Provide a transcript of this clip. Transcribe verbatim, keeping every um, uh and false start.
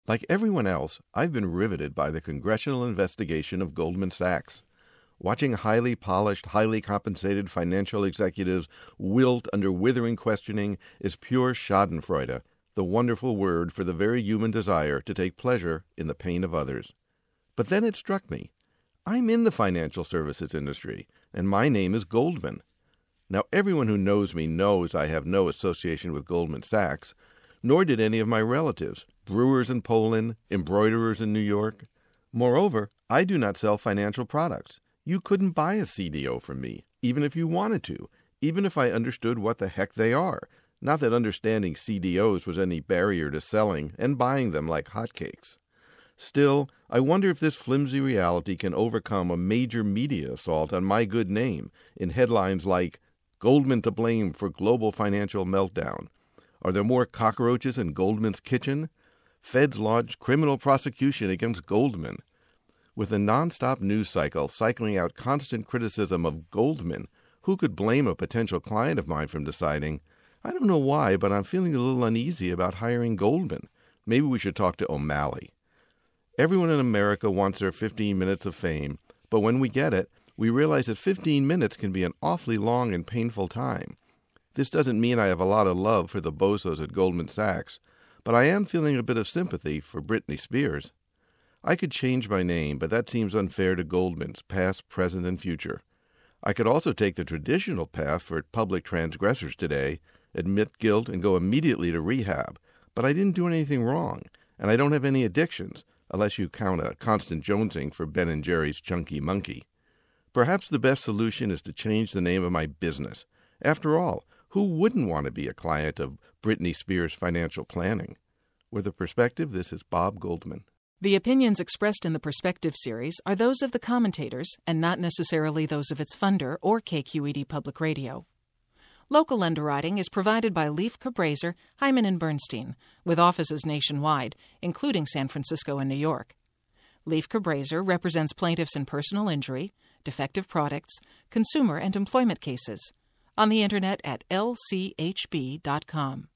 Like everyone else, I've been riveted by the congressional investigation of Goldman Sachs. Watching highly polished, highly compensated financial executives wilt under withering questioning is pure schadenfreude, the wonderful word for the very human desire to take pleasure in the pain of others. But then it struck me. I'm in the financial services industry, and my name is Goldman. Now, everyone who knows me knows I have no association with Goldman Sachs, nor did any of my relatives, brewers in Poland, embroiderers in New York. Moreover, I do not sell financial products. You couldn't buy a C D O from me, even if you wanted to, even if I understood what the heck they are. Not that understanding C D Os was any barrier to selling and buying them like hotcakes. Still, I wonder if this flimsy reality can overcome a major media assault on my good name in headlines like, Goldman to blame for global financial meltdown. Are there more cockroaches in Goldman's kitchen? Feds launched criminal prosecution against Goldman. With a nonstop news cycle cycling out constant criticism of Goldman, who could blame a potential client of mine from deciding, I don't know why, but I'm feeling a little uneasy about hiring Goldman. Maybe we should talk to O'Malley. Everyone in America wants their fifteen minutes of fame, but when we get it, we realize that fifteen minutes can be an awfully long and painful time. This doesn't mean I have a lot of love for the bozos at Goldman Sachs, but I am feeling a bit of sympathy for Britney Spears. I could change my name, but that seems unfair to Goldman's past, present, and future. I could also take the traditional path for public transgressors today, admit guilt, and go immediately to rehab, but I didn't do anything wrong, and I don't have any addictions, unless you count a constant jonesing for Ben and Jerry's Chunky Monkey. Perhaps the best solution is to change the name of my business. After all, who wouldn't want to be a client of Britney Spears Financial Planning? With a Perspective, this is Bob Goldman. The opinions expressed in the Perspective series are those of the commentators and not necessarily those of its funder or K Q E D Public Radio. Local underwriting is provided by Leif Cabraser, Hyman and Bernstein, with offices nationwide, including San Francisco and New York. Leif Cabraser represents plaintiffs in personal injury, defective products, consumer and employment cases. On the Internet at L C H B dot com.